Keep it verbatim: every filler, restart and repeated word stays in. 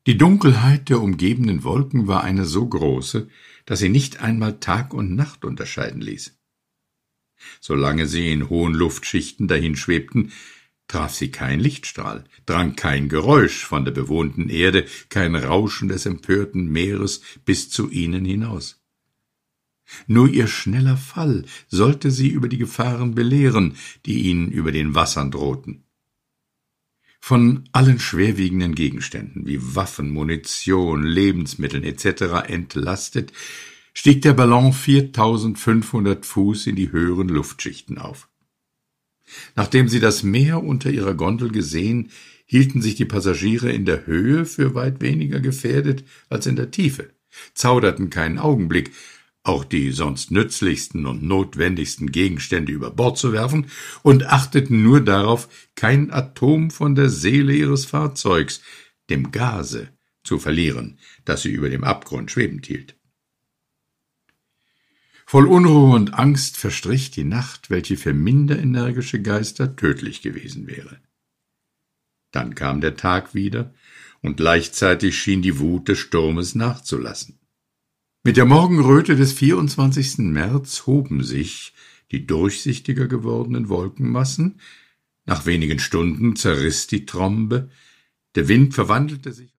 Die Dunkelheit der umgebenden Wolken war eine so große, dass sie nicht einmal Tag und Nacht unterscheiden ließ. Solange sie in hohen Luftschichten dahinschwebten, traf sie kein Lichtstrahl, drang kein Geräusch von der bewohnten Erde, kein Rauschen des empörten Meeres bis zu ihnen hinaus. Nur ihr schneller Fall sollte sie über die Gefahren belehren, die ihnen über den Wassern drohten. Von allen schwerwiegenden Gegenständen wie Waffen, Munition, Lebensmitteln et cetera entlastet, stieg der Ballon viertausendfünfhundert Fuß in die höheren Luftschichten auf. Nachdem sie das Meer unter ihrer Gondel gesehen, hielten sich die Passagiere in der Höhe für weit weniger gefährdet als in der Tiefe, zauderten keinen Augenblick, auch die sonst nützlichsten und notwendigsten Gegenstände über Bord zu werfen, und achteten nur darauf, kein Atom von der Seele ihres Fahrzeugs, dem Gase, zu verlieren, das sie über dem Abgrund schwebend hielt. Voll Unruhe und Angst verstrich die Nacht, welche für minder energische Geister tödlich gewesen wäre. Dann kam der Tag wieder, und gleichzeitig schien die Wut des Sturmes nachzulassen. Mit der Morgenröte des vierundzwanzigsten März hoben sich die durchsichtiger gewordenen Wolkenmassen, nach wenigen Stunden zerriss die Trombe, der Wind verwandelte sich